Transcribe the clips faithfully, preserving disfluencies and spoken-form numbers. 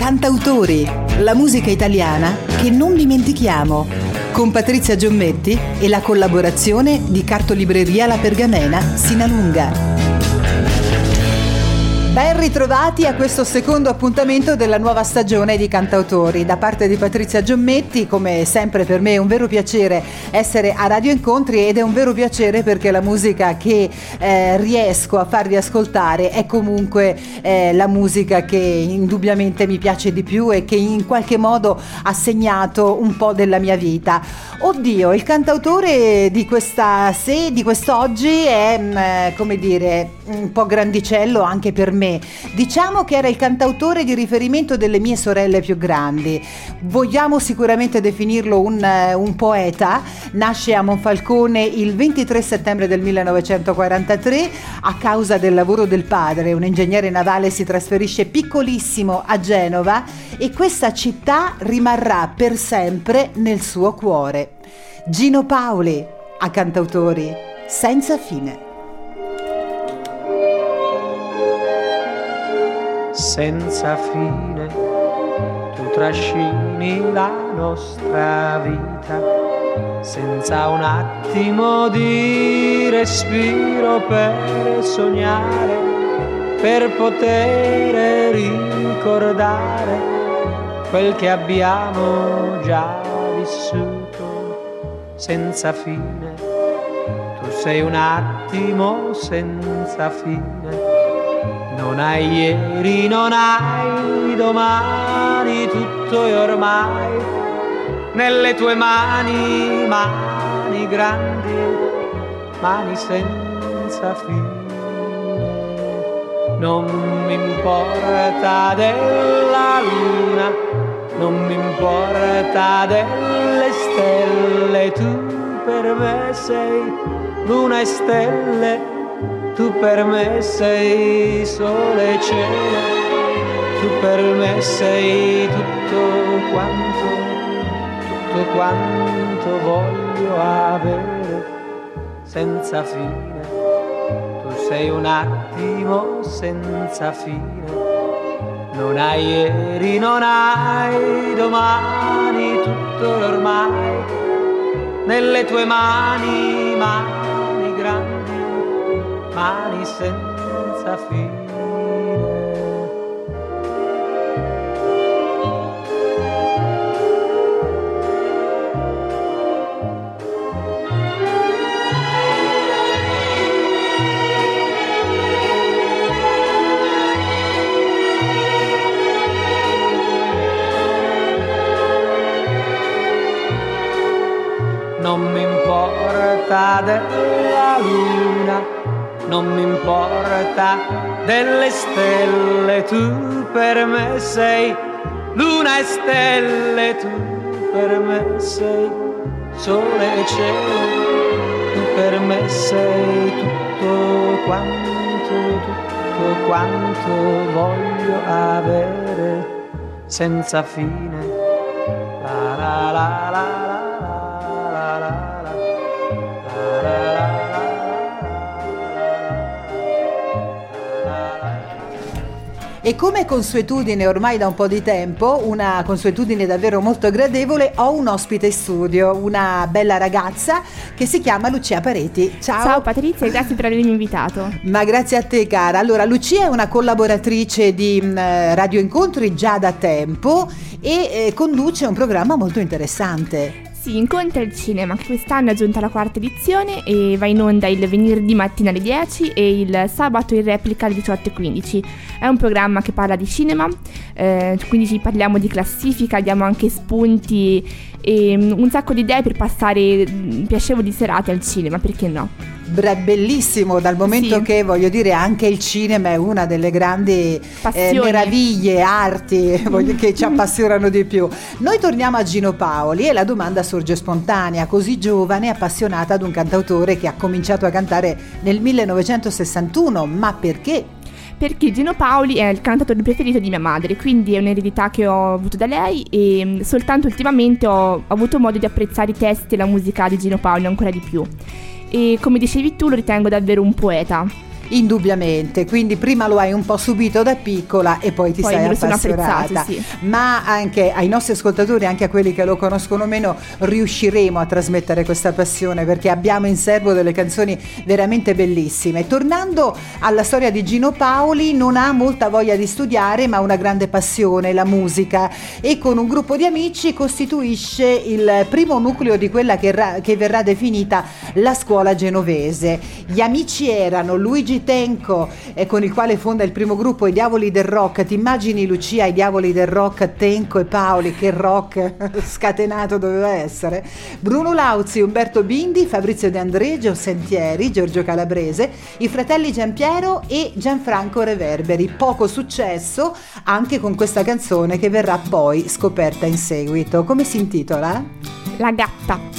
Cantautori, la musica italiana che non dimentichiamo, con Patrizia Giommetti e la collaborazione di Cartolibreria La Pergamena Sinalunga. Ben ritrovati a questo secondo appuntamento della nuova stagione di Cantautori. Da parte di Patrizia Giommetti, come sempre per me è un vero piacere essere a Radio Incontri, ed è un vero piacere perché la musica che eh, riesco a farvi ascoltare è comunque eh, la musica che indubbiamente mi piace di più e che in qualche modo ha segnato un po' della mia vita. Oddio, il cantautore di questa se, di quest'oggi è mh, come dire un po' grandicello anche per me. Diciamo che era il cantautore di riferimento delle mie sorelle più grandi. Vogliamo sicuramente definirlo un, un poeta. Nasce a Monfalcone il ventitré settembre del millenovecentoquarantatré. A causa del lavoro del padre, un ingegnere navale, si trasferisce piccolissimo a Genova e questa città rimarrà per sempre nel suo cuore. Gino Paoli a Cantautori, Senza fine. Senza fine tu trascini la nostra vita, senza un attimo di respiro per sognare, per poter ricordare quel che abbiamo già vissuto. Senza fine tu sei un attimo senza fine. Non hai ieri, non hai domani, tutto è ormai nelle tue mani, mani grandi, mani senza fine. Non mi importa della luna, non mi importa delle stelle, tu per me sei luna e stelle. Tu per me sei sole e cielo, tu per me sei tutto quanto, tutto quanto voglio avere, senza fine. Tu sei un attimo senza fine, non hai ieri, non hai domani, tutto ormai nelle tue mani, mani grandi, mani senza fine. Non mi importa della luna, non mi importa delle stelle, tu per me sei luna e stelle, tu per me sei sole e cielo, tu per me sei tutto quanto, tutto quanto voglio avere, senza fine. La la la la. E come consuetudine ormai da un po' di tempo, una consuetudine davvero molto gradevole, ho un ospite in studio, una bella ragazza che si chiama Lucia Pareti. Ciao. Ciao Patrizia, grazie per avermi invitato. Ma grazie a te, cara. Allora, Lucia è una collaboratrice di mh, Radio Incontri già da tempo e eh, conduce un programma molto interessante. Sì, Incontri al Cinema, che quest'anno è giunta alla quarta edizione e va in onda il venerdì mattina alle dieci e il sabato in replica alle diciotto e quindici. È un programma che parla di cinema, eh, quindi ci parliamo di classifica, diamo anche spunti e un sacco di idee per passare piacevoli serate al cinema, perché no? Bellissimo, dal momento sì. che voglio dire anche il cinema è una delle grandi eh, meraviglie, arti voglio, che ci appassionano di più. Noi torniamo a Gino Paoli e la domanda sorge spontanea: così giovane, appassionata ad un cantautore che ha cominciato a cantare nel millenovecentosessantuno, ma perché? Perché Gino Paoli è il cantautore preferito di mia madre, quindi è un'eredità che ho avuto da lei e soltanto ultimamente ho avuto modo di apprezzare i testi e la musica di Gino Paoli ancora di più. E come dicevi tu, lo ritengo davvero un poeta. Indubbiamente, quindi prima lo hai un po' subito da piccola e poi ti Poi sei me lo sono appassionata. apprezzato, sì. Ma anche ai nostri ascoltatori, anche a quelli che lo conoscono meno, riusciremo a trasmettere questa passione, perché abbiamo in serbo delle canzoni veramente bellissime. Tornando alla storia di Gino Paoli, non ha molta voglia di studiare ma una grande passione, la musica, e con un gruppo di amici costituisce il primo nucleo di quella che, ra- che verrà definita la scuola genovese. Gli amici erano Luigi Tenco, eh, con il quale fonda il primo gruppo I Diavoli del Rock. Ti immagini, Lucia, I Diavoli del Rock, Tenco e Paoli, che rock scatenato doveva essere. Bruno Lauzi, Umberto Bindi, Fabrizio De André, Gio Sentieri, Giorgio Calabrese, i fratelli Giampiero e Gianfranco Reverberi. Poco successo anche con questa canzone che verrà poi scoperta in seguito. Come si intitola? La gatta.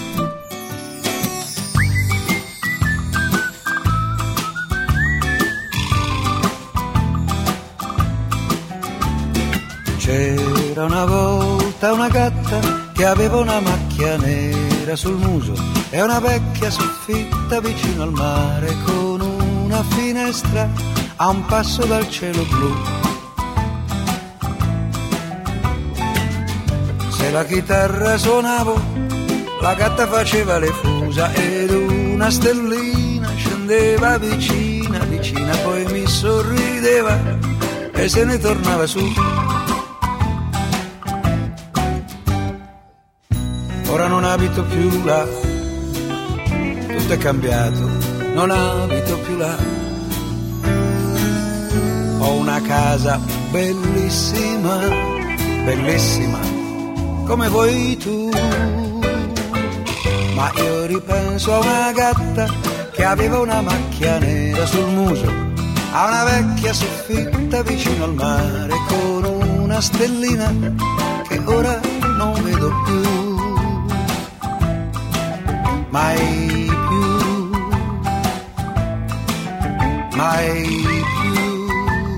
C'era una volta una gatta che aveva una macchia nera sul muso e una vecchia soffitta vicino al mare con una finestra a un passo dal cielo blu. Se la chitarra suonavo, la gatta faceva le fusa ed una stellina scendeva vicina, vicina, poi mi sorrideva e se ne tornava su. Ora non abito più là, tutto è cambiato, non abito più là. Ho una casa bellissima, bellissima, come vuoi tu. Ma io ripenso a una gatta che aveva una macchia nera sul muso, a una vecchia soffitta vicino al mare con una stellina che ora non vedo più. Mai più, mai più.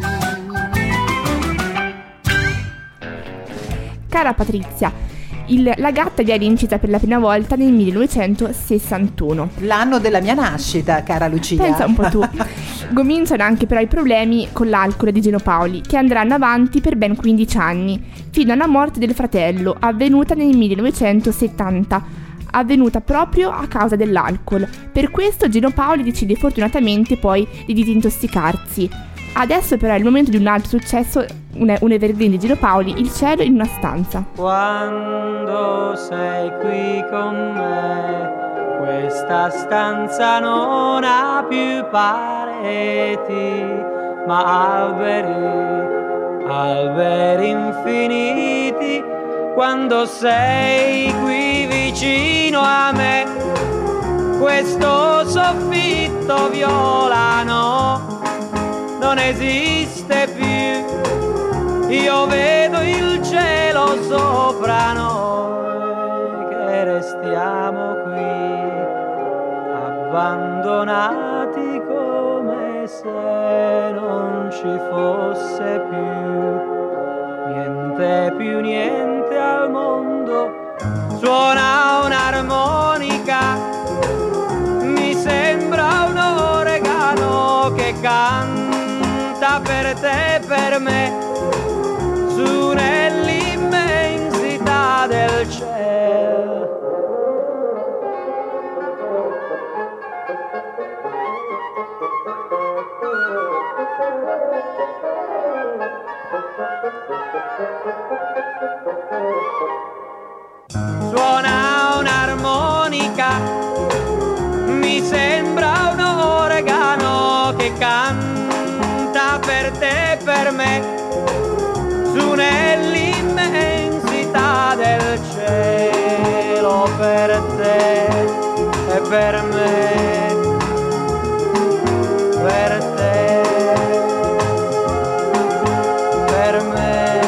Cara Patrizia, il, la gatta viene incisa per la prima volta nel millenovecentosessantuno. L'anno della mia nascita, cara Lucia. Pensa un po' tu. Cominciano anche però i problemi con l'alcol di Gino Paoli, che andranno avanti per ben quindici anni, fino alla morte del fratello, avvenuta nel millenovecentosettanta. Avvenuta proprio a causa dell'alcol. Per questo Gino Paoli decide fortunatamente poi di disintossicarsi. Adesso però è il momento di un altro successo, un, un evergreen di Gino Paoli, Il cielo in una stanza. Quando sei qui con me, questa stanza non ha più pareti, ma alberi, alberi infiniti. Quando sei qui vicino a me, questo soffitto violano non esiste più. Io vedo il cielo sopra noi, che restiamo qui, abbandonati come se non ci fosse più niente, più niente al mondo. Suona un'armonica, mi sembra un organo che canta per te e per me, su nell'immensità del cielo. Suona un'armonica, mi sembra un organo che canta per te e per me, su nell'immensità del cielo, per te e per me, per te, per me,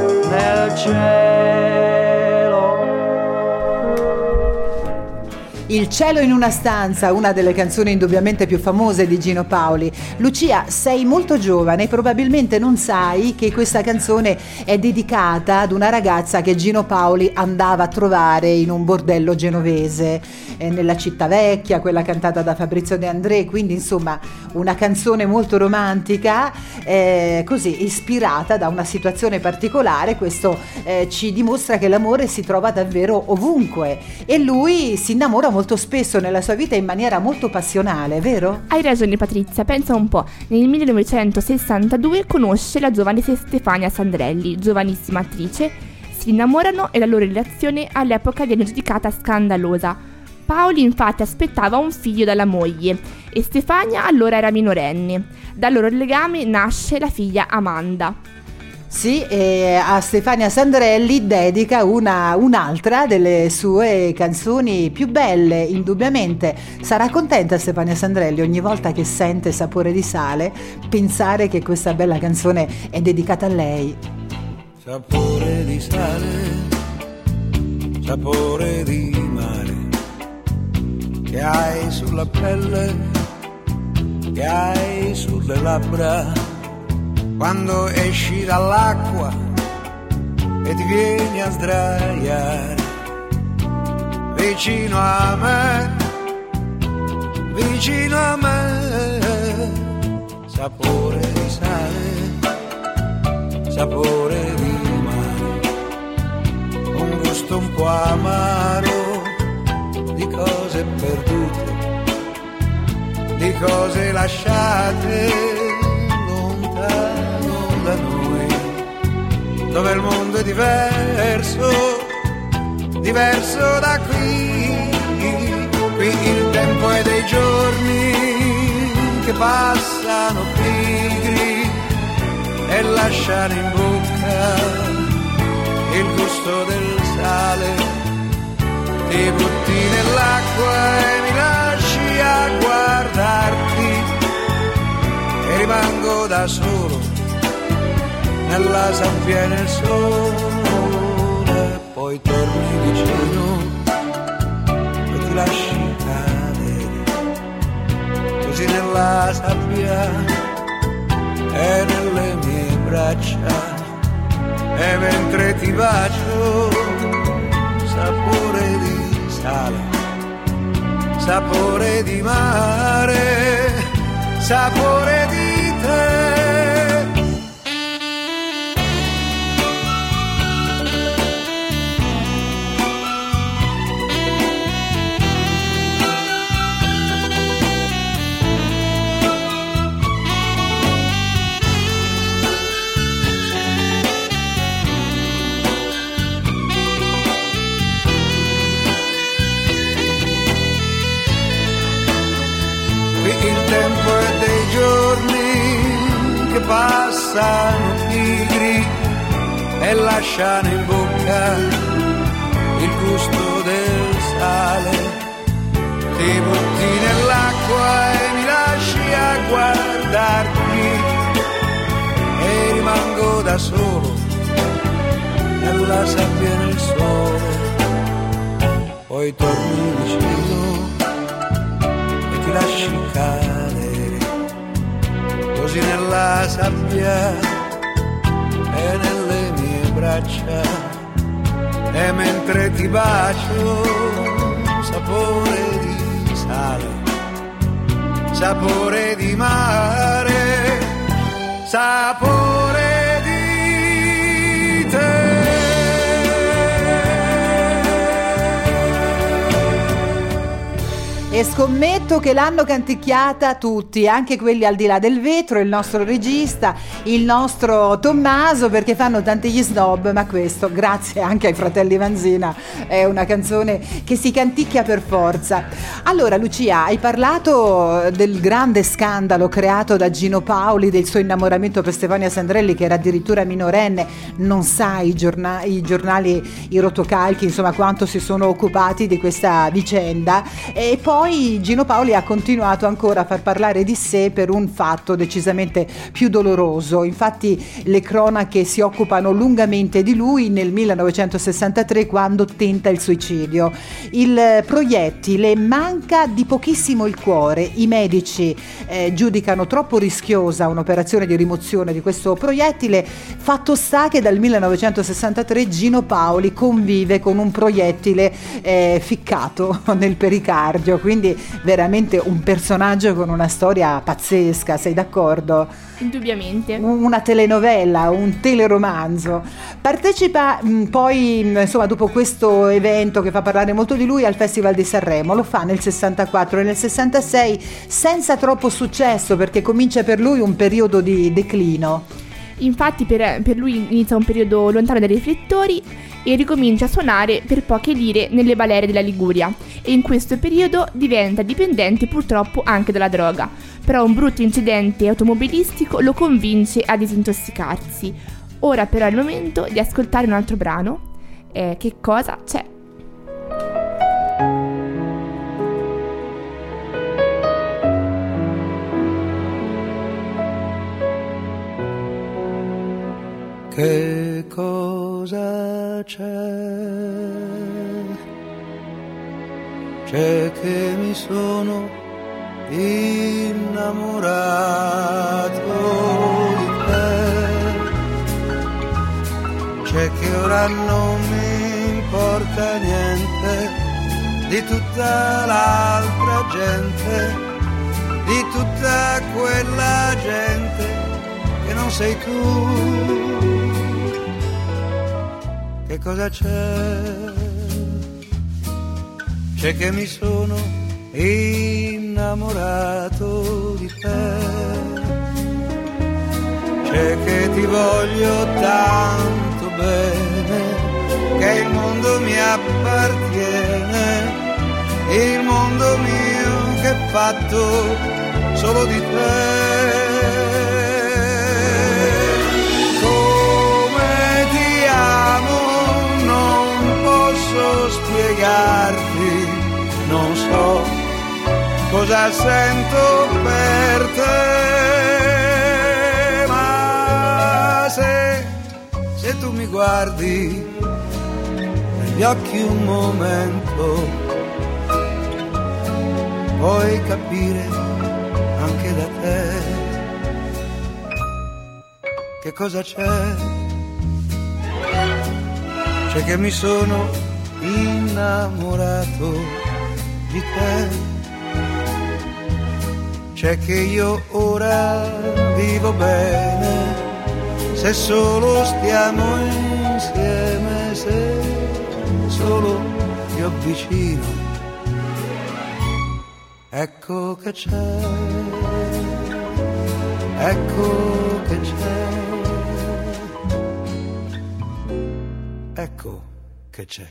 nel cielo. Il cielo in una stanza, una delle canzoni indubbiamente più famose di Gino Paoli. Lucia, sei molto giovane e probabilmente non sai che questa canzone è dedicata ad una ragazza che Gino Paoli andava a trovare in un bordello genovese, eh, nella città vecchia, quella cantata da Fabrizio De André, quindi insomma una canzone molto romantica, eh, così ispirata da una situazione particolare. Questo eh, ci dimostra che l'amore si trova davvero ovunque e lui si innamora molto spesso nella sua vita in maniera molto passionale, vero? Hai ragione Patrizia, pensa un po', nel millenovecentosessantadue conosce la giovane Stefania Sandrelli, giovanissima attrice, si innamorano e la loro relazione all'epoca viene giudicata scandalosa. Paoli infatti aspettava un figlio dalla moglie e Stefania allora era minorenne. Dal loro legame nasce la figlia Amanda. Sì, e a Stefania Sandrelli dedica una, un'altra delle sue canzoni più belle, indubbiamente. Sarà contenta Stefania Sandrelli ogni volta che sente Sapore di sale pensare che questa bella canzone è dedicata a lei. Sapore di sale, sapore di mare, che hai sulla pelle, che hai sulle labbra, quando esci dall'acqua e ti vieni a sdraiare vicino a me, vicino a me. Sapore di sale, sapore di mare, un gusto un po' amaro di cose perdute, di cose lasciate lontano da noi, dove il mondo è diverso, diverso da qui. Qui il tempo è dei giorni che passano pigri e lasciano in bocca il gusto del sale. Ti butti nell'acqua e mi lasci a guardarti e rimango da solo nella sabbia e nel sole. Poi torni vicino e ti lasci cadere così nella sabbia e nelle mie braccia, e mentre ti bacio sapore di sale, sapore di mare, sapore di te. Il tempo è dei giorni che passano pigri e lasciano in bocca il gusto del sale. Ti butti nell'acqua e mi lasci a guardarti e rimango da solo nella sabbia e nel sole. Poi torni vicino, ti lasci cadere così nella sabbia e nelle mie braccia, e mentre ti bacio sapore di sale, sapore di mare, sapore di te. E scommetto che l'hanno canticchiata tutti, anche quelli al di là del vetro, il nostro regista, il nostro Tommaso, perché fanno tanti gli snob, ma questo, grazie anche ai fratelli Vanzina, è una canzone che si canticchia per forza. Allora Lucia, hai parlato del grande scandalo creato da Gino Paoli, del suo innamoramento per Stefania Sandrelli, che era addirittura minorenne. Non sai i, giorna- i giornali, i rotocalchi, insomma, quanto si sono occupati di questa vicenda. E poi poi Gino Paoli ha continuato ancora a far parlare di sé per un fatto decisamente più doloroso. Infatti le cronache si occupano lungamente di lui nel millenovecentosessantatré, quando tenta il suicidio. Il proiettile manca di pochissimo il cuore. I medici eh, giudicano troppo rischiosa un'operazione di rimozione di questo proiettile. Fatto sta che dal millenovecentosessantatré Gino Paoli convive con un proiettile eh, ficcato nel pericardio, quindi veramente un personaggio con una storia pazzesca, sei d'accordo? Indubbiamente. Una telenovela, un teleromanzo. Partecipa mh, poi, insomma, dopo questo evento che fa parlare molto di lui, al Festival di Sanremo. Lo fa nel sessantaquattro e nel sessantasei senza troppo successo, perché comincia per lui un periodo di declino. Infatti per, per lui inizia un periodo lontano dai riflettori e ricomincia a suonare per poche lire nelle balere della Liguria, e in questo periodo diventa dipendente purtroppo anche dalla droga. Però un brutto incidente automobilistico lo convince a disintossicarsi. Ora però è il momento di ascoltare un altro brano. Eh, che cosa c'è? Che cosa c'è? C'è che mi sono innamorato di te. C'è che ora non mi importa niente di tutta l'altra gente, di tutta quella gente che non sei tu. Che cosa c'è? C'è che mi sono innamorato di te. C'è che ti voglio tanto bene, che il mondo mi appartiene, il mondo mio che è fatto solo di te. Spiegarti, non so cosa sento per te, ma se, se tu mi guardi negli occhi un momento, puoi capire anche da te che cosa c'è. C'è che mi sono innamorato di te. C'è che io ora vivo bene se solo stiamo insieme, se solo ti avvicino. Ecco che c'è, ecco che c'è, ecco che c'è.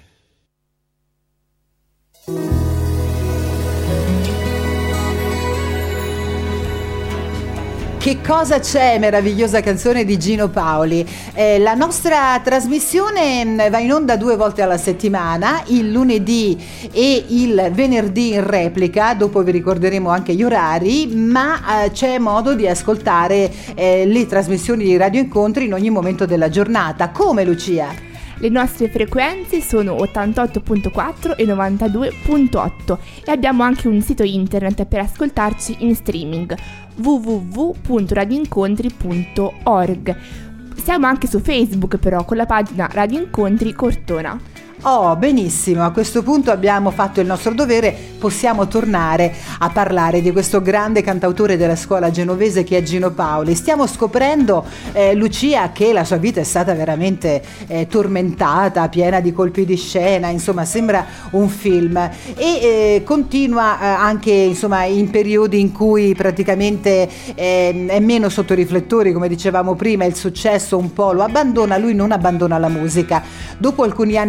Che cosa c'è? Meravigliosa canzone di Gino Paoli. Eh, la nostra trasmissione va in onda due volte alla settimana, il lunedì e il venerdì in replica. Dopo vi ricorderemo anche gli orari, ma eh, c'è modo di ascoltare eh, le trasmissioni di Radio Incontri in ogni momento della giornata. Come, Lucia? Le nostre frequenze sono ottantotto virgola quattro e novantadue virgola otto e abbiamo anche un sito internet per ascoltarci in streaming, w w w punto radioincontri punto org. Siamo anche su Facebook però con la pagina Radio Incontri Cortona. Oh, benissimo, a questo punto abbiamo fatto il nostro dovere, possiamo tornare a parlare di questo grande cantautore della scuola genovese che è Gino Paoli. Stiamo scoprendo, eh, Lucia, che la sua vita è stata veramente eh, tormentata, piena di colpi di scena, insomma sembra un film, e eh, continua eh, anche insomma in periodi in cui praticamente eh, è meno sotto i riflettori, come dicevamo prima, il successo un po' lo abbandona, lui non abbandona la musica. Dopo alcuni anni di silenzio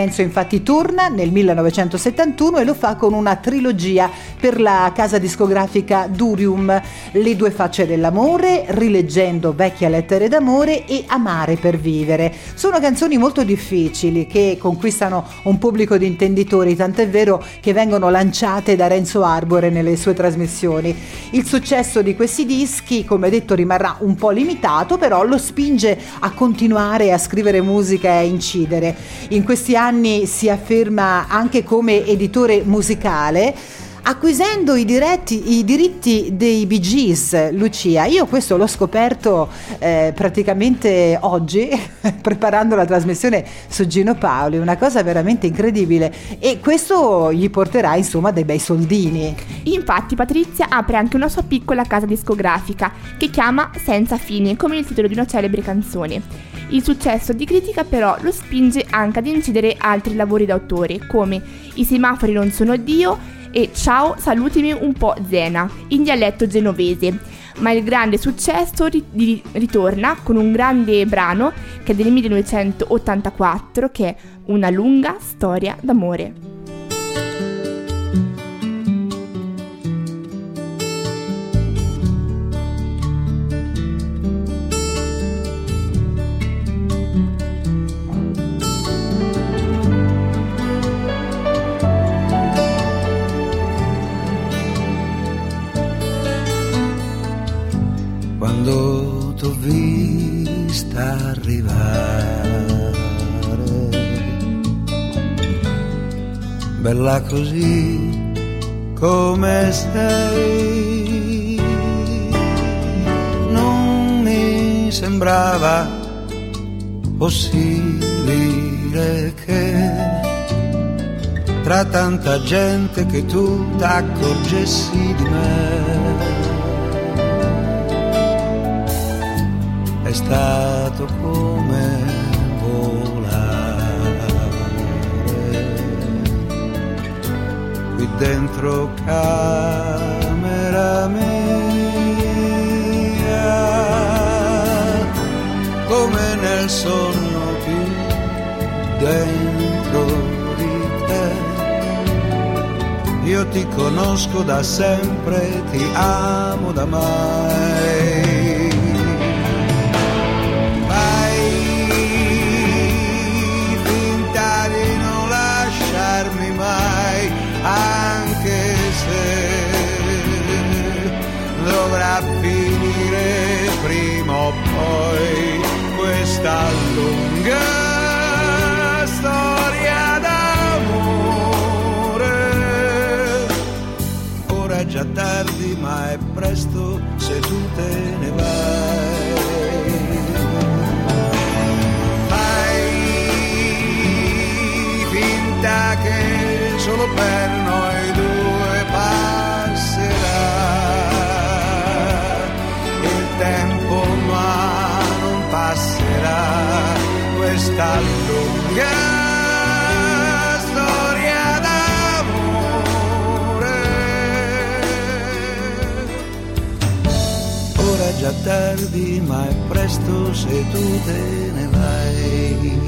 silenzio infatti torna nel millenovecentosettantuno e lo fa con una trilogia per la casa discografica Durium, Le due facce dell'amore, Rileggendo vecchie lettere d'amore e Amare per vivere. Sono canzoni molto difficili che conquistano un pubblico di intenditori, tant'è vero che vengono lanciate da Renzo Arbore nelle sue trasmissioni. Il successo di questi dischi, come detto, rimarrà un po' limitato, però lo spinge a continuare a scrivere musica e a incidere. In questi anni si afferma anche come editore musicale, acquisendo i, diretti, i diritti dei Bee Gees. Lucia, io questo l'ho scoperto eh, praticamente oggi preparando la trasmissione su Gino Paoli, una cosa veramente incredibile, e questo gli porterà insomma dei bei soldini. Infatti Patrizia apre anche una sua piccola casa discografica che chiama Senza Fine, come il titolo di una celebre canzone. Il successo di critica però lo spinge anche ad incidere altri lavori d'autore come I semafori non sono Dio e Ciao, salutimi un po' Zena, in dialetto genovese. Ma il grande successo ri- ritorna con un grande brano che è del millenovecentottantaquattro, che è Una lunga storia d'amore. Quando t'ho vista arrivare, bella così come sei, non mi sembrava possibile che tra tanta gente che tu t'accorgessi di me. È stato come volare qui dentro camera mia, come nel sonno più dentro di te. Io ti conosco da sempre, ti amo da mai. Anche se dovrà finire prima o poi questa lunga storia d'amore. Ora è già tardi ma è presto se tu te ne vai. Fai finta che solo per noi due passerà il tempo, ma non passerà questa lunga storia d'amore. Ora è già tardi, ma è presto se tu te ne vai.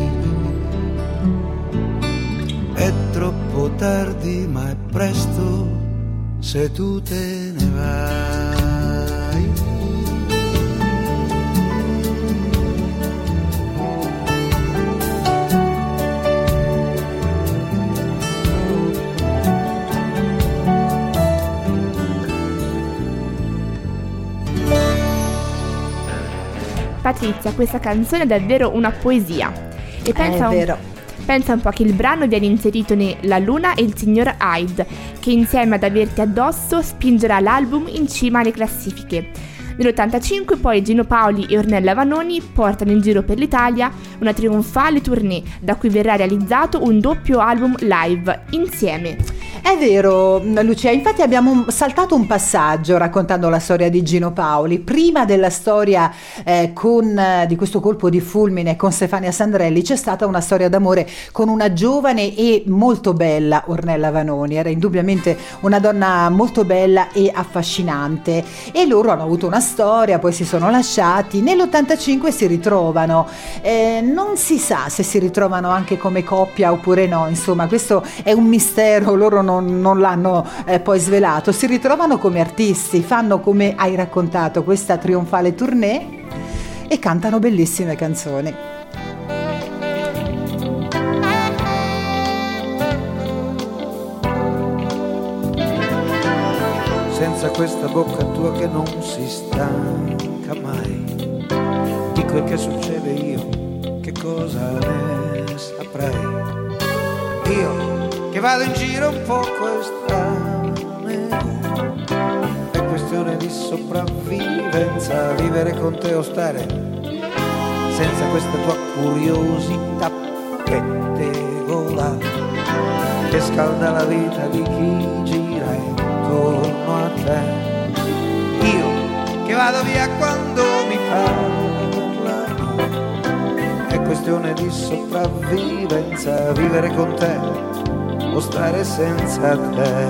È troppo tardi, ma è presto se tu te ne vai. Patrizia, questa canzone è davvero una poesia. E pensa è un... vero. Pensa un po' che il brano viene inserito nella Luna e il signor Hyde, che insieme ad Averti addosso spingerà l'album in cima alle classifiche. Nell'ottantacinque poi Gino Paoli e Ornella Vanoni portano in giro per l'Italia una trionfale tournée, da cui verrà realizzato un doppio album live insieme. È vero, Lucia, infatti abbiamo saltato un passaggio raccontando la storia di Gino Paoli. Prima della storia eh, con, eh, di questo colpo di fulmine con Stefania Sandrelli c'è stata una storia d'amore con una giovane e molto bella Ornella Vanoni. Era indubbiamente una donna molto bella e affascinante e loro hanno avuto una storia, poi si sono lasciati. Nell'ottantacinque si ritrovano, eh, non si sa se si ritrovano anche come coppia oppure no, insomma questo è un mistero, loro non non l'hanno eh, poi svelato. Si ritrovano come artisti, fanno, come hai raccontato, questa trionfale tournée e cantano bellissime canzoni. Senza questa bocca tua che non si stanca mai di quel che succede, io che cosa ne saprei? Io che vado in giro un poco estraneo, è questione di sopravvivenza, vivere con te o stare senza questa tua curiosità pettegola che scalda la vita di chi gira intorno a te. Io che vado via quando mi parlano, è questione di sopravvivenza, vivere con te o stare senza te.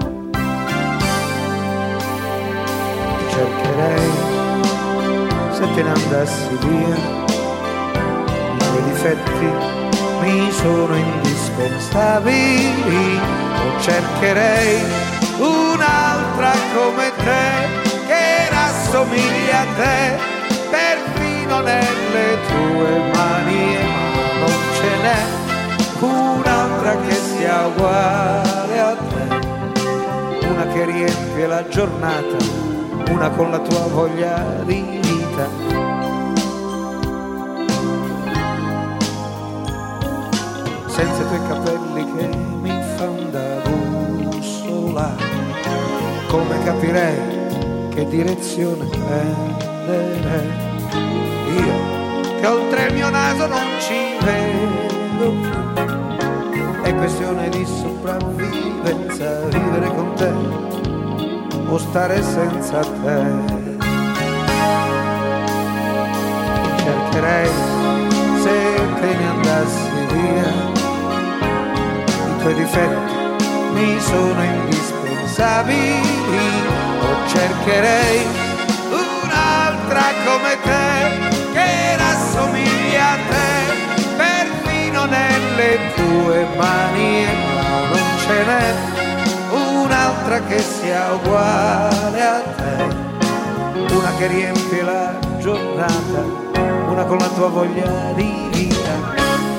Ti cercherei se te ne andassi via, i tuoi difetti mi sono indispensabili, o cercherei un'altra come te che rassomiglia a te perfino nelle tue mani, ma non ce n'è un'altra che sia uguale a te, una che riempie la giornata, una con la tua voglia di vita. Senza i tuoi capelli che mi fan da bussola, come capirei che direzione prendere? Io che oltre il mio naso non ci vedo più, è questione di sopravvivenza, vivere con te o stare senza te. Cercherei se te ne andassi via, i tuoi difetti mi sono indispensabili, o cercherei un'altra come te che rassomiglia a te perfino nelle tue mani, ma non ce n'è un'altra che sia uguale a te, una che riempie la giornata, una con la tua voglia di vita.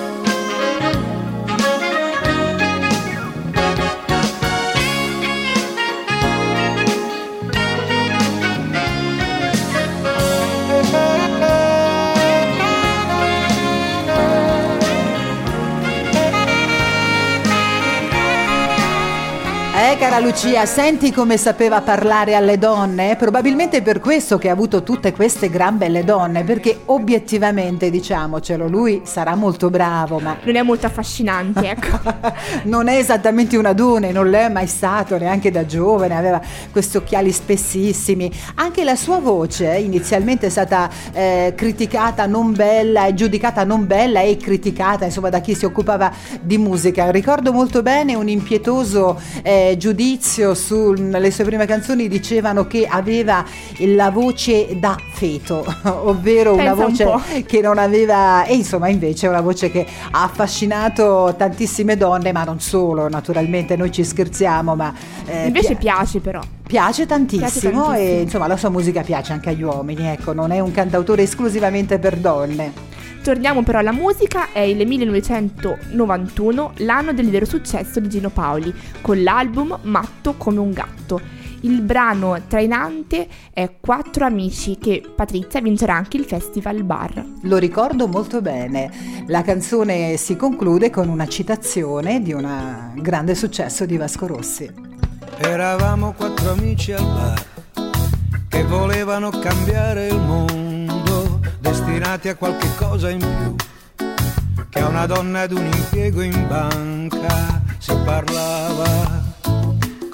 Eh, cara Lucia, senti come sapeva parlare alle donne? Probabilmente per questo che ha avuto tutte queste gran belle donne, perché obiettivamente, diciamocelo, lui sarà molto bravo, ma non è molto affascinante, ecco. Non è esattamente un adone, non l'è mai stato neanche da giovane, aveva questi occhiali spessissimi. Anche la sua voce inizialmente è stata eh, criticata non bella, giudicata non bella e criticata, insomma, da chi si occupava di musica. Ricordo molto bene un impietoso eh, giudizio sulle sue prime canzoni, dicevano che aveva la voce da feto, ovvero una Pensa voce un che non aveva, e insomma invece è una voce che ha affascinato tantissime donne, ma non solo, naturalmente noi ci scherziamo, ma eh, invece pi- piace però. Piace tantissimo, Piace tantissimo e insomma la sua musica piace anche agli uomini, ecco, non è un cantautore esclusivamente per donne. Torniamo però alla musica, è il millenovecentonovantuno, l'anno del vero successo di Gino Paoli, con l'album Matto come un gatto. Il brano trainante è Quattro amici, che Patrizia vincerà anche il Festival Bar. Lo ricordo molto bene, la canzone si conclude con una citazione di un grande successo di Vasco Rossi. Eravamo quattro amici al bar che volevano cambiare il mondo, destinati a qualche cosa in più che a una donna ed un impiego in banca. Si parlava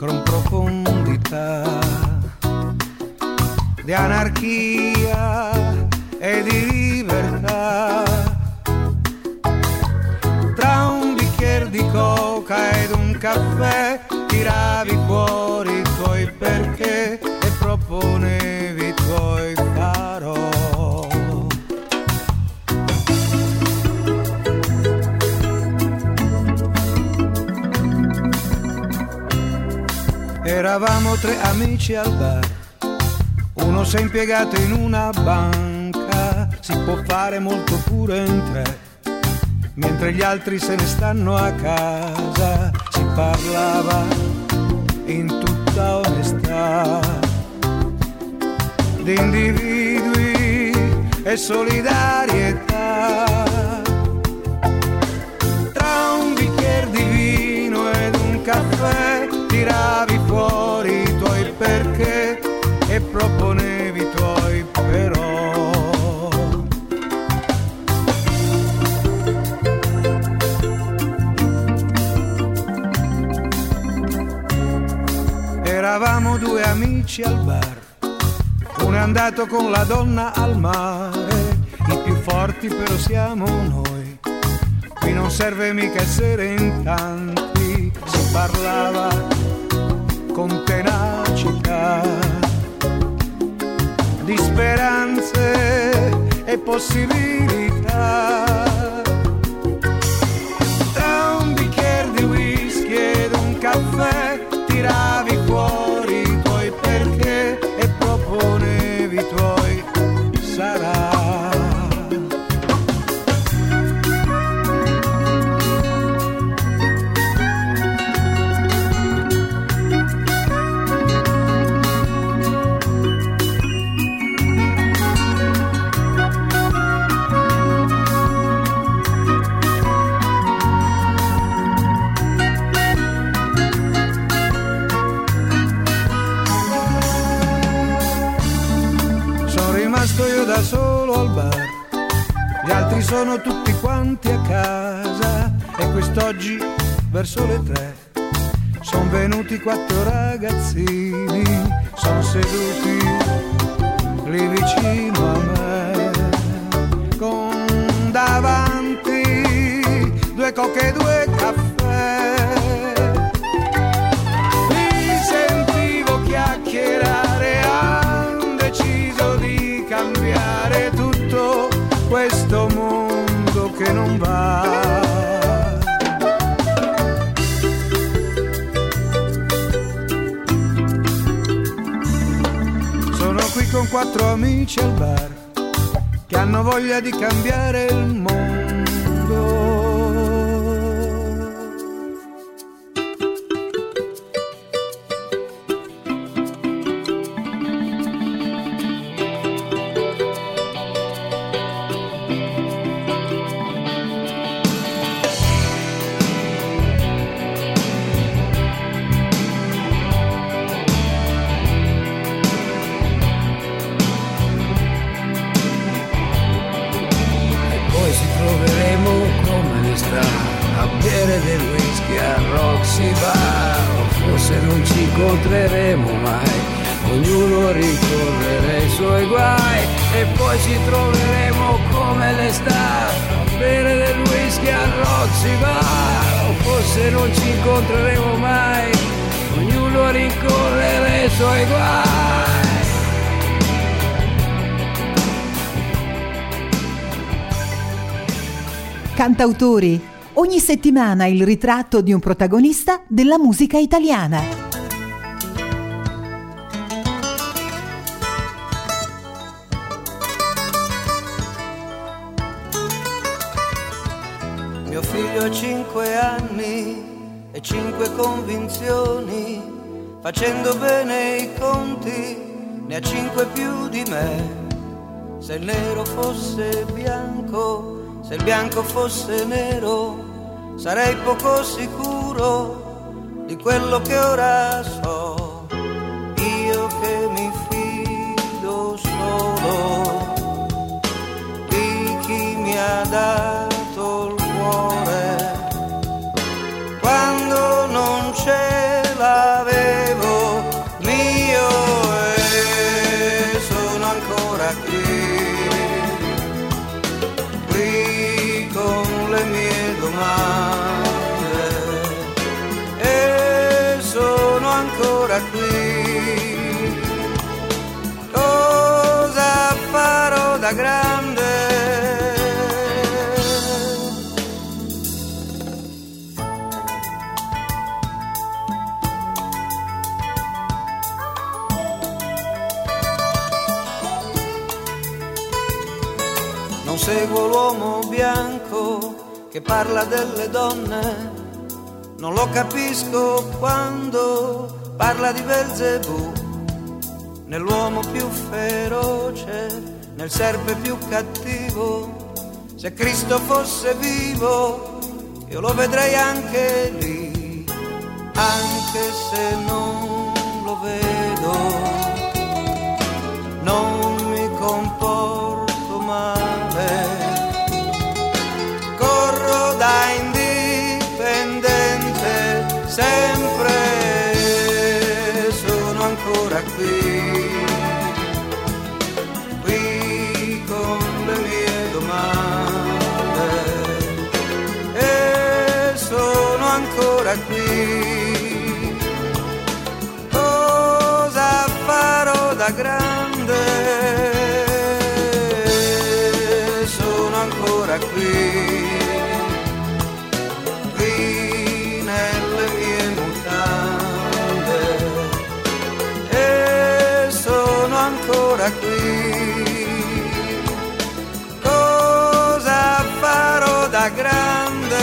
con profondità di anarchia e di libertà. Tra un bicchiere di coca ed un caffè tiravi fuori i tuoi perché e proponevi i tuoi farò. Eravamo tre amici al bar, uno si è impiegato in una banca, si può fare molto pure in tre, mentre gli altri se ne stanno a casa. Si parlava in tutta onestà di individui e solidarietà. Tra un bicchiere di vino ed un caffè tiravi fuori i tuoi perché e proponevi i tuoi però. Eravamo due amici al bar, uno è andato con la donna al mare, i più forti però siamo noi, qui non serve mica essere in tanti. Si parlava con tenacità di speranze e possibilità. Tra un bicchiere di whisky ed un caffè tiravi fuori i tuoi perché e proponevi i tuoi sarà. Io da solo al bar, gli altri sono tutti quanti a casa e quest'oggi verso le tre son venuti quattro ragazzini, son seduti lì vicino a me, con davanti due coche e due caffè. Li sentivo chiacchierare, han deciso di cambiare tutto questo mondo che non va. Sono qui con quattro amici al bar che hanno voglia di cambiare il mondo. A bere del whisky a Roxy Bar, o forse non ci incontreremo mai, ognuno rincorrere i suoi guai e poi ci troveremo come le star a bere del whisky a Roxy Bar, o forse non ci incontreremo mai, ognuno rincorrere i suoi guai. Cantautori. Ogni settimana il ritratto di un protagonista della musica italiana. Mio figlio ha cinque anni e cinque convinzioni, facendo bene i conti ne ha cinque più di me. Se il nero fosse bianco, se il bianco fosse nero, sarei poco sicuro di quello che ora so. Io che mi fido solo di chi mi ha dato il cuore quando non ce l'avevo. domande e sono ancora qui. Cosa farò da grande? Non seguo l'uomo bianco che parla delle donne, non lo capisco quando parla di Belzebù, nell'uomo più feroce, nel serpe più cattivo. Se Cristo fosse vivo, io lo vedrei anche lì, anche se non lo vedo, non mi comporto male, corro da indipendente, sempre sono ancora qui, qui con le mie domande e sono ancora qui. Cosa farò da grande? Sono ancora qui, qui nelle mie mutande e sono ancora qui. Cosa farò da grande?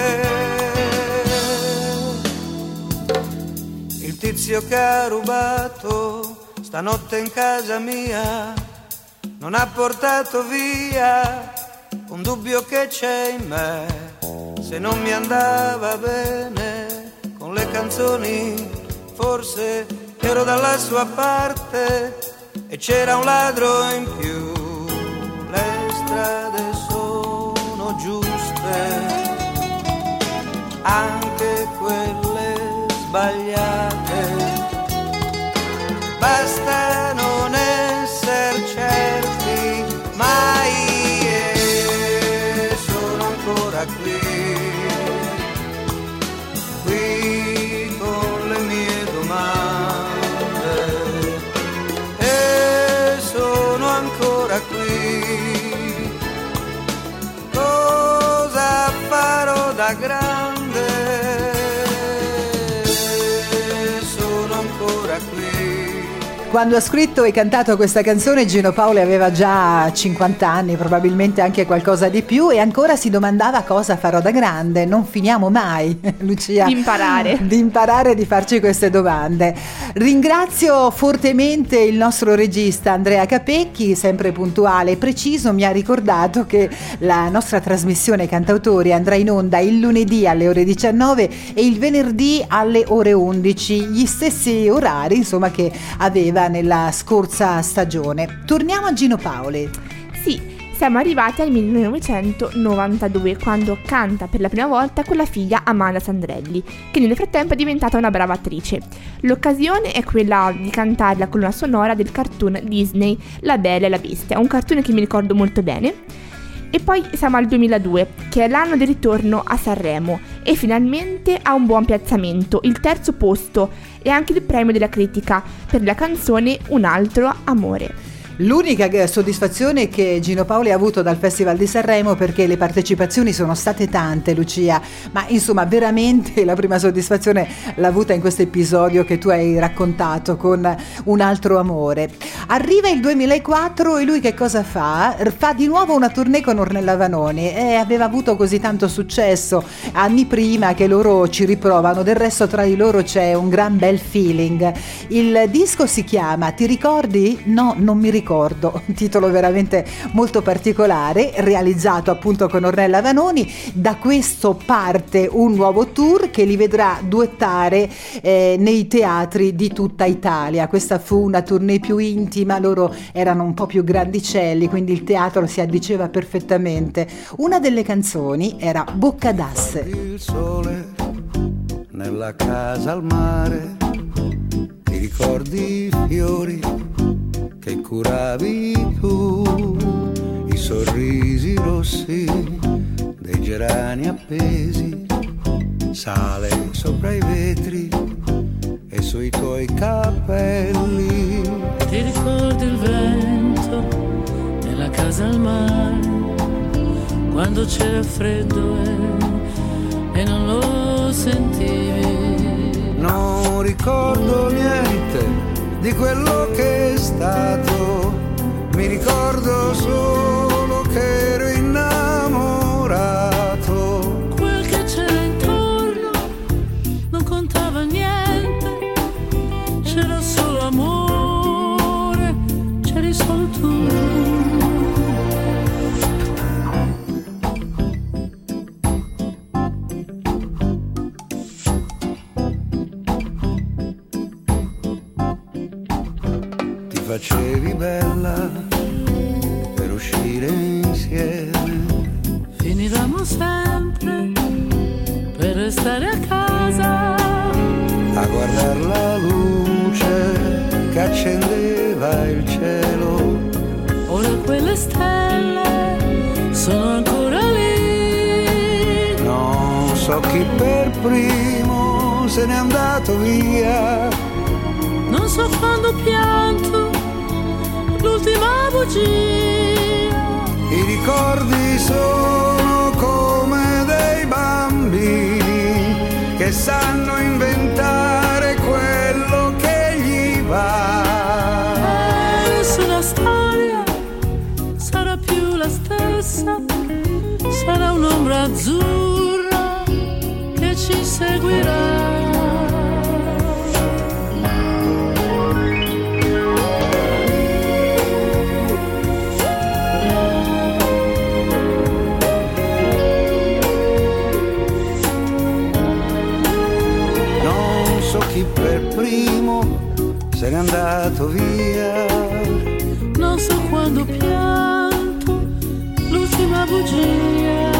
Il tizio che ha rubato stanotte in casa mia non ha portato via un dubbio che c'è in me. Se non mi andava bene con le canzoni, forse ero dalla sua parte e c'era un ladro in più. Le strade sono giuste, anche quelle sbagliate. Basta non essere certi mai, e sono ancora qui, qui con le mie domande e sono ancora qui. Cosa farò da grande? Sono ancora qui. Quando ha scritto e cantato questa canzone Gino Paoli aveva già cinquanta anni, probabilmente anche qualcosa di più, e ancora si domandava cosa farò da grande. Non finiamo mai, Lucia, di imparare di imparare di farci queste domande. Ringrazio fortemente il nostro regista Andrea Capecchi, sempre puntuale e preciso. Mi ha ricordato che la nostra trasmissione Cantautori andrà in onda il lunedì alle ore diciannove e il venerdì alle ore undici, gli stessi orari insomma che aveva nella scorsa stagione. Torniamo a Gino Paoli. Sì, siamo arrivati al millenovecentonovantadue, quando canta per la prima volta con la figlia Amanda Sandrelli, che nel frattempo è diventata una brava attrice. L'occasione è quella di cantare la colonna sonora del cartoon Disney La Bella e la Bestia, un cartoon che mi ricordo molto bene. E poi siamo al duemiladue, che è l'anno del ritorno a Sanremo, e finalmente ha un buon piazzamento, il terzo posto e anche il premio della critica per la canzone Un altro amore. L'unica soddisfazione che Gino Paoli ha avuto dal Festival di Sanremo, perché le partecipazioni sono state tante, Lucia, ma insomma veramente la prima soddisfazione l'ha avuta in questo episodio che tu hai raccontato con Un altro amore. Arriva il duemilaquattro e lui che cosa fa? Fa di nuovo una tournée con Ornella Vanoni, e aveva avuto così tanto successo anni prima che loro ci riprovano. Del resto tra di loro c'è un gran bel feeling. Il disco si chiama Ti ricordi? No, non mi ricordo. Un titolo veramente molto particolare, realizzato appunto con Ornella Vanoni. Da questo parte un nuovo tour che li vedrà duettare eh, nei teatri di tutta Italia. Questa fu una tournée più intima, loro erano un po' più grandicelli, quindi il teatro si addiceva perfettamente. Una delle canzoni era Bocca d'Asse. Il sole nella casa al mare, ti ricordi i fiori che curavi tu, i sorrisi rossi dei gerani appesi, sale sopra i vetri e sui tuoi capelli. Ti ricordi il vento nella casa al mare, quando c'era freddo e, e non lo sentivi? Non ricordo niente di quello che è stato, mi ricordo solo che ero innamorato. Quel che c'era intorno non contava niente, c'era solo amore, c'eri solo tu. Ti facevi bella per uscire insieme, finivamo sempre per restare a casa a guardar la luce che accendeva il cielo. Ora quelle stelle sono ancora lì. Non so chi per primo se n'è andato via, non so quando pianto l'ultima bugia. I ricordi sono come dei bambini che sanno inventare quello che gli va. E nessuna storia sarà più la stessa, sarà un'ombra azzurra che ci seguirà. Chi per primo se n'è andato via, non so quando pianto l'ultima bugia.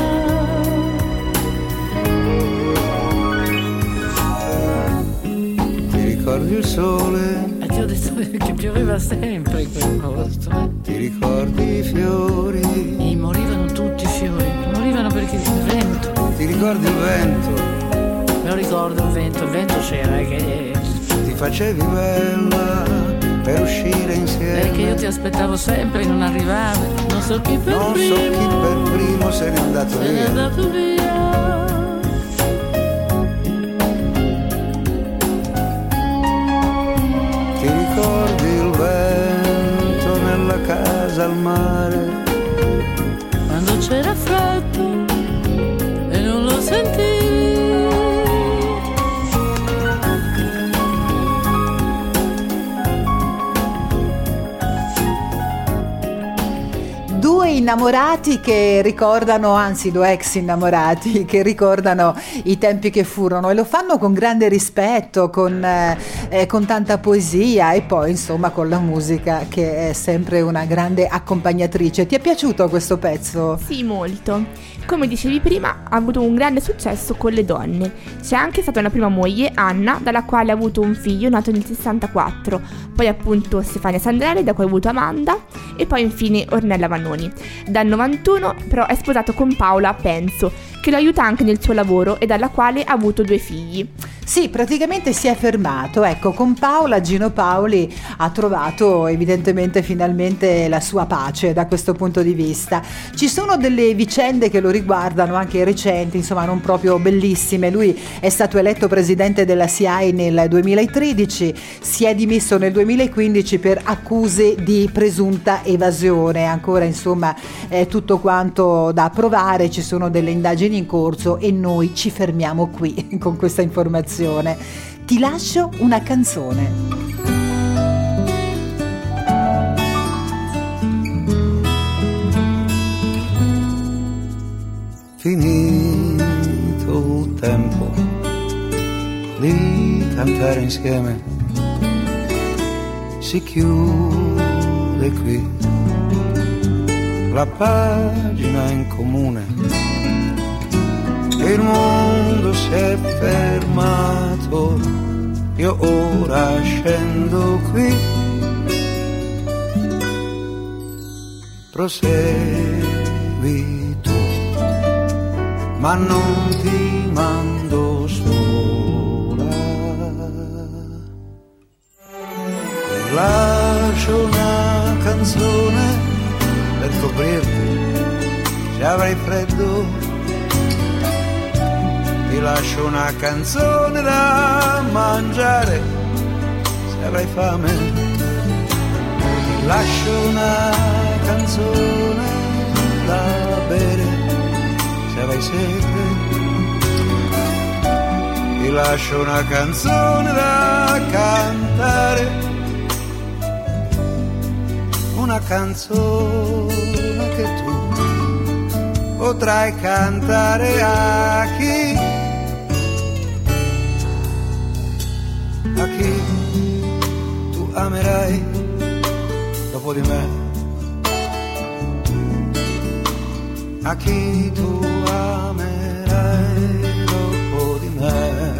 Ti ricordi il sole? E ti ho detto che pioveva sempre in quel posto. Ti ricordi i fiori? E morivano tutti i fiori, morivano perché il vento. Ti ricordi il vento? Me lo ricordo il vento, il vento c'era che ti facevi bella per uscire insieme. Perché io ti aspettavo sempre e non arrivavi. Non so chi per non primo so chi per primo se n'è andato se via. n'è andato via. Ti ricordi il vento nella casa al mare, quando c'era freddo e non lo sentivi? Due innamorati che ricordano, anzi due ex innamorati che ricordano i tempi che furono, e lo fanno con grande rispetto, con, eh, con tanta poesia, e poi insomma con la musica che è sempre una grande accompagnatrice. Ti è piaciuto questo pezzo? Sì, molto. Come dicevi prima, ha avuto un grande successo con le donne. C'è anche stata una prima moglie, Anna, dalla quale ha avuto un figlio nato nel sessantaquattro, poi appunto Stefania Sandrelli, da cui ha avuto Amanda, e poi infine Ornella Vanoni. Dal novantuno però è sposato con Paola Penso, che lo aiuta anche nel suo lavoro e dalla quale ha avuto due figli. Sì, praticamente si è fermato, ecco, con Paola Gino Paoli ha trovato evidentemente finalmente la sua pace da questo punto di vista. Ci sono delle vicende che lo riguardano, anche recenti, insomma non proprio bellissime. Lui è stato eletto presidente della S I A I nel duemilatredici, si è dimesso nel duemilaquindici per accuse di presunta evasione, ancora insomma è tutto quanto da provare, ci sono delle indagini in corso e noi ci fermiamo qui con questa informazione. Ti lascio una canzone. Finito il tempo di cantare insieme, si chiude qui la pagina in comune. Il mondo si è fermato, io ora scendo qui. Prosegui tu ma non ti mando sola. Ti lascio una canzone per coprirti se avrai freddo, ti lascio una canzone da mangiare se avrai fame, ti lascio una canzone da bere se avrai sete, ti lascio una canzone da cantare, una canzone che tu potrai cantare a chi, a chi tu amerai dopo di me, a chi tu amerai dopo di me.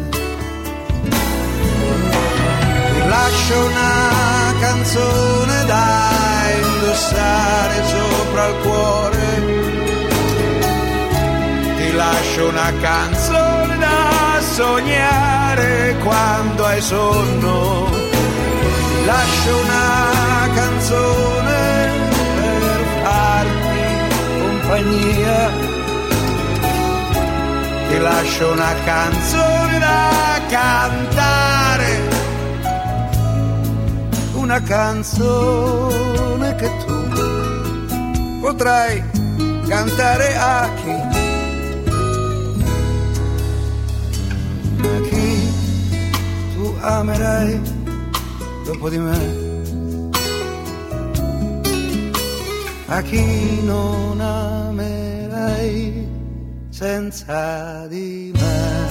Ti lascio una canzone da indossare sopra il cuore, ti lascio una canzone da sognare quando hai sonno, ti lascio una canzone per farti compagnia, ti lascio una canzone da cantare, una canzone che tu potrai cantare a chi, a chi tu amerai dopo di me, a chi non amerai senza di me.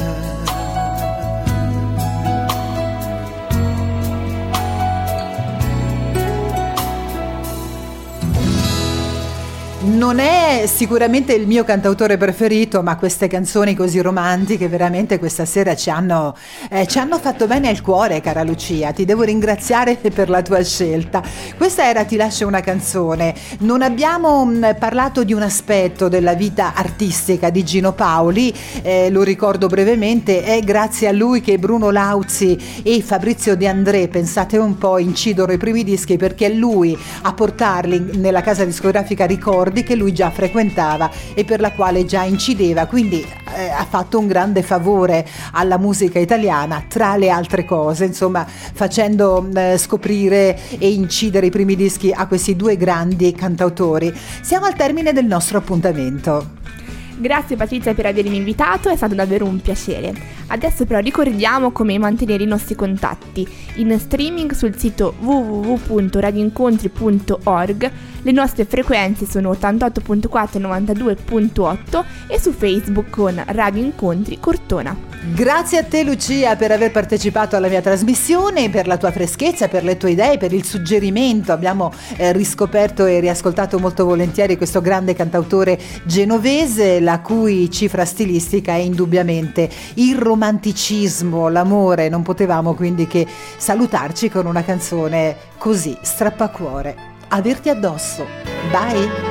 Non è sicuramente il mio cantautore preferito, ma queste canzoni così romantiche veramente questa sera ci hanno, eh, ci hanno fatto bene al cuore, cara Lucia. Ti devo ringraziare per la tua scelta. Questa era Ti lascio una canzone. Non abbiamo mh, parlato di un aspetto della vita artistica di Gino Paoli, eh, lo ricordo brevemente, è grazie a lui che Bruno Lauzi e Fabrizio De André, pensate un po', incidono i primi dischi, perché è lui a portarli nella casa discografica Ricordi, che lui già frequentava e per la quale già incideva, quindi eh, ha fatto un grande favore alla musica italiana, tra le altre cose, insomma, facendo eh, scoprire e incidere i primi dischi a questi due grandi cantautori. Siamo al termine del nostro appuntamento. Grazie Patrizia per avermi invitato, è stato davvero un piacere. Adesso però ricordiamo come mantenere i nostri contatti. In streaming sul sito w w w punto radioincontri punto org, le nostre frequenze sono ottantotto punto quattro e novantadue punto otto e su Facebook con Radio Incontri Cortona. Grazie a te Lucia per aver partecipato alla mia trasmissione, per la tua freschezza, per le tue idee, per il suggerimento. Abbiamo eh, riscoperto e riascoltato molto volentieri questo grande cantautore genovese, la cui cifra stilistica è indubbiamente il romanticismo, l'amore. Non potevamo quindi che salutarci con una canzone così strappacuore. Averti addosso. Bye!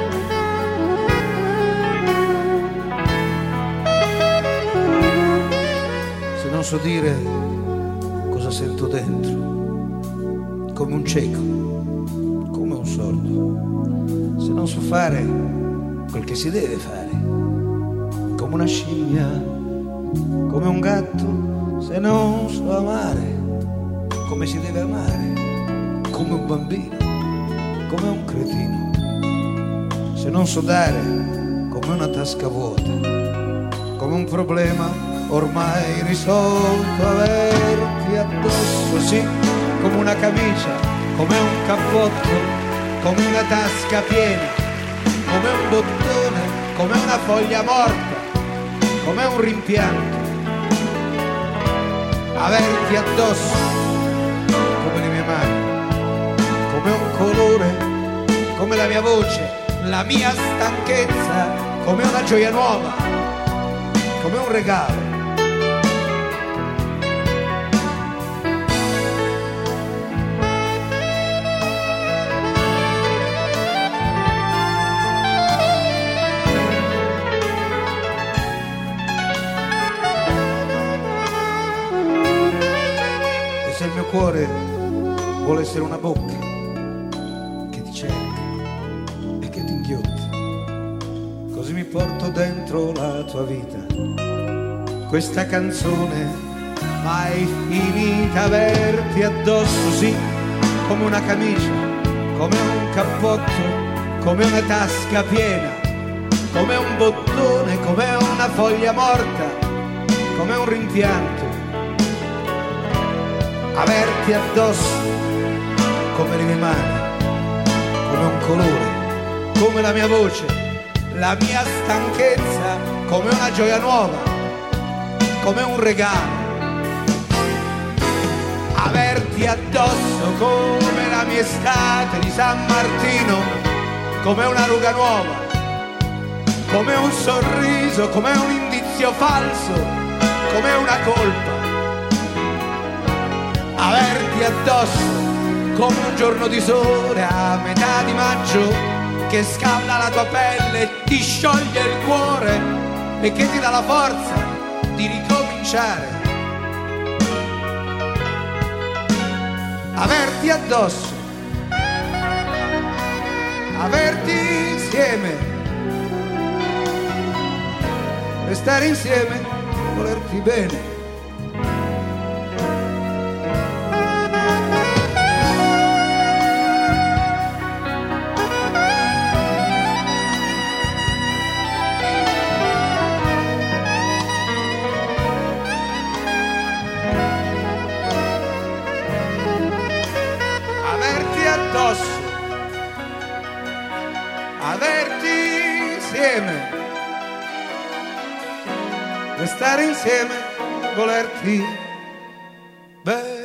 Non so dire cosa sento dentro, come un cieco, come un sordo, se non so fare quel che si deve fare, come una scimmia, come un gatto, se non so amare come si deve amare, come un bambino, come un cretino, se non so dare come una tasca vuota, come un problema ormai risolto, averti addosso, sì, come una camicia, come un cappotto, come una tasca piena, come un bottone, come una foglia morta, come un rimpianto, averti addosso, come le mie mani, come un colore, come la mia voce, la mia stanchezza, come una gioia nuova, come un regalo. cuore vuole essere una bocca che ti cerca e che ti inghiotte. Così mi porto dentro la tua vita, questa canzone mai finita, averti addosso, sì, come una camicia, come un cappotto, come una tasca piena, come un bottone, come una foglia morta, come un rimpianto. Averti addosso come le mie mani, come un colore, come la mia voce, la mia stanchezza, come una gioia nuova, come un regalo. Averti addosso come la mia estate di San Martino, come una ruga nuova, come un sorriso, come un indizio falso, come una colpa. Averti addosso come un giorno di sole a metà di maggio che scalda la tua pelle, ti scioglie il cuore e che ti dà la forza di ricominciare. Averti addosso, averti insieme, restare insieme, volerti bene. Averti insieme, restare insieme, volerti bene.